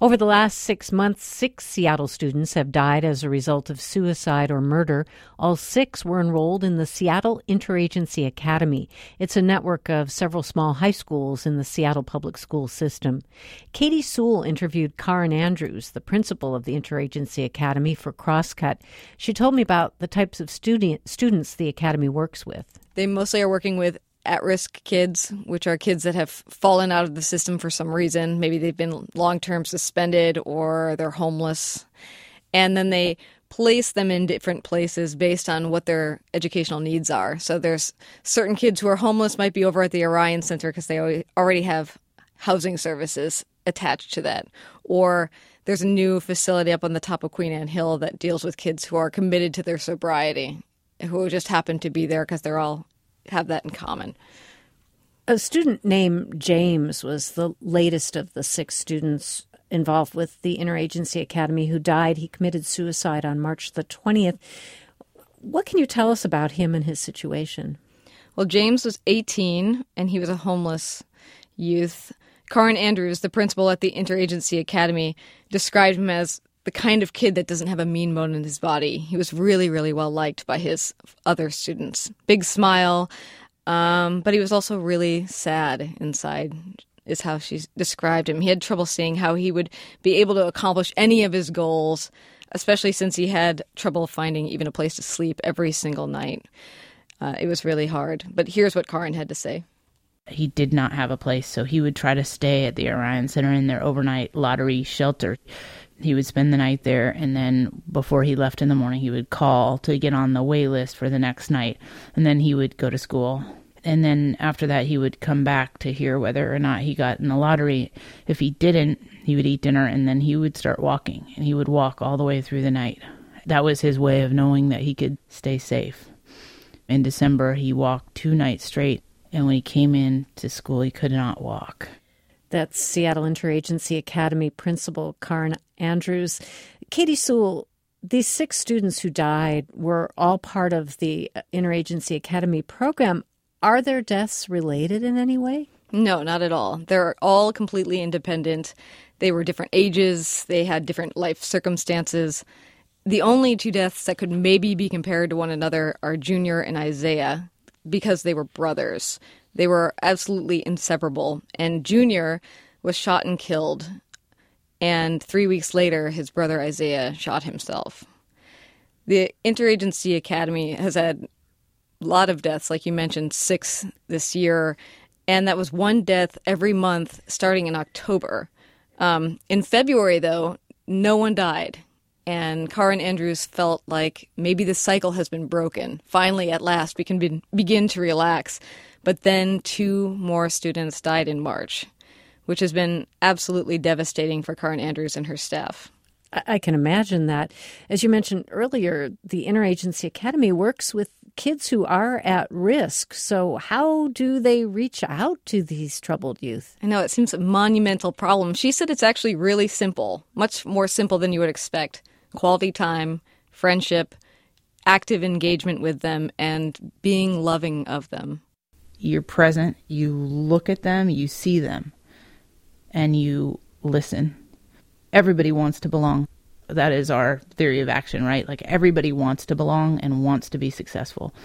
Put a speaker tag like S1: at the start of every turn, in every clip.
S1: Over the last 6 months, 6 Seattle students have died as a result of suicide or murder. All 6 were enrolled in the Seattle Interagency Academy. It's a network of several small high schools in the Seattle public school system. Katie Sewell interviewed Karen Andrews, the principal of the Interagency Academy, for Crosscut. She told me about the types of students the academy works with.
S2: They mostly are working with at-risk kids, which are kids that have fallen out of the system for some reason. Maybe they've been long-term suspended or they're homeless. And then they place them in different places based on what their educational needs are. So there's certain kids who are homeless might be over at the Orion Center because they already have housing services attached to that. Or there's a new facility up on the top of Queen Anne Hill that deals with kids who are committed to their sobriety, who just happen to be there because they're all have that in common.
S1: A student named James was the latest of the 6 students involved with the Interagency Academy who died. He committed suicide on March the 20th. What can you tell us about him and his situation?
S2: Well, James was 18, and he was a homeless youth. Karen Andrews, the principal at the Interagency Academy, described him as the kind of kid that doesn't have a mean bone in his body. He was really, really well liked by his other students. Big smile, but he was also really sad inside, is how she described him. He had trouble seeing how he would be able to accomplish any of his goals, especially since he had trouble finding even a place to sleep every single night. It was really hard. But here's what Karen had to say.
S3: He did not have a place, so he would try to stay at the Orion Center in their overnight lottery shelter. He would spend the night there, and then before he left in the morning, he would call to get on the wait list for the next night, and then he would go to school. And then after that, he would come back to hear whether or not he got in the lottery. If he didn't, he would eat dinner, and then he would start walking, and he would walk all the way through the night. That was his way of knowing that he could stay safe. In December, he walked 2 nights straight, and when he came in to school, he could not walk.
S1: That's Seattle Interagency Academy Principal Karen Andrews. Katie Sewell, these 6 students who died were all part of the Interagency Academy program. Are their deaths related in any way?
S2: No, not at all. They're all completely independent. They were different ages. They had different life circumstances. The only 2 deaths that could maybe be compared to one another are Junior and Isaiah, because they were brothers. They were absolutely inseparable. And Junior was shot and killed. And 3 weeks later, his brother Isaiah shot himself. The Interagency Academy has had a lot of deaths, like you mentioned, 6 this year. And that was 1 death every month starting in October. In February, though, no one died. And Karen Andrews felt like maybe the cycle has been broken. Finally, at last, we can begin to relax. But then 2 more students died in March, which has been absolutely devastating for Karen Andrews and her staff.
S1: I can imagine that. As you mentioned earlier, the Interagency Academy works with kids who are at risk. So how do they reach out to these troubled youth?
S2: I know, it seems a monumental problem. She said it's actually really simple, much more simple than you would expect. Quality time, friendship, active engagement with them, and being loving of them.
S3: You're present, you look at them, you see them, and you listen. Everybody wants to belong. That is our theory of action, right? Like everybody wants to belong and wants to be successful.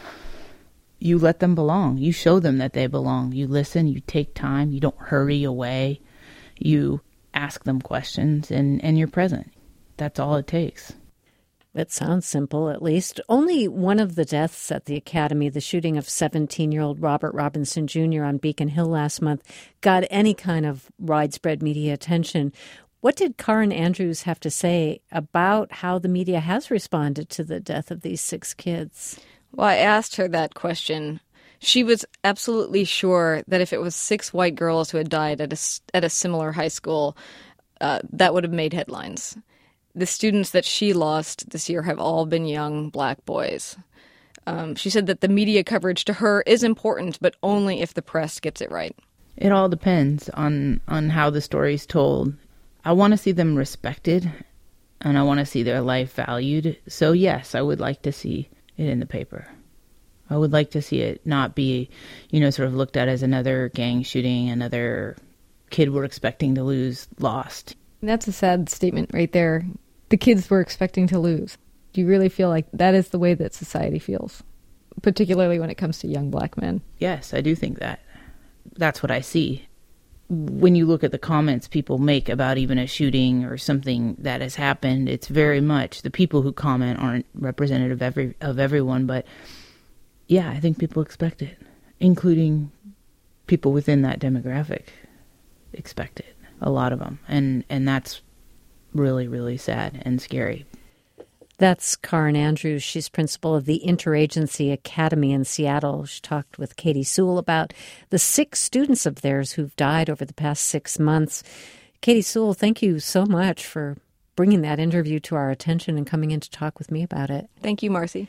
S3: You let them belong. You show them that they belong. You listen, you take time, you don't hurry away. You ask them questions and you're present. That's all it takes.
S1: It sounds simple, at least. Only one of the deaths at the Academy, the shooting of 17-year-old Robert Robinson Jr. on Beacon Hill last month, got any kind of widespread media attention. What did Karen Andrews have to say about how the media has responded to the death of these 6 kids?
S2: Well, I asked her that question. She was absolutely sure that if it was 6 white girls who had died at a similar high school, that would have made headlines. The students that she lost this year have all been young black boys. She said that the media coverage to her is important, but only if the press gets it right.
S3: It all depends on how the story's told. I want to see them respected, and I want to see their life valued. So yes, I would like to see it in the paper. I would like to see it not be, sort of looked at as another gang shooting, another kid we're expecting to lose lost.
S2: That's a sad statement right there. The kids were expecting to lose. Do you really feel like that is the way that society feels, particularly when it comes to young black men?
S3: Yes, I do think that. That's what I see. When you look at the comments people make about even a shooting or something that has happened, it's very much the people who comment aren't representative of everyone, but yeah, I think people expect it, including people within that demographic expect it, a lot of them, and that's really, really sad and scary.
S1: That's Karen Andrews. She's principal of the Interagency Academy in Seattle. She talked with Katie Sewell about the 6 students of theirs who've died over the past 6 months. Katie Sewell, thank you so much for bringing that interview to our attention and coming in to talk with me about it.
S2: Thank you, Marcy.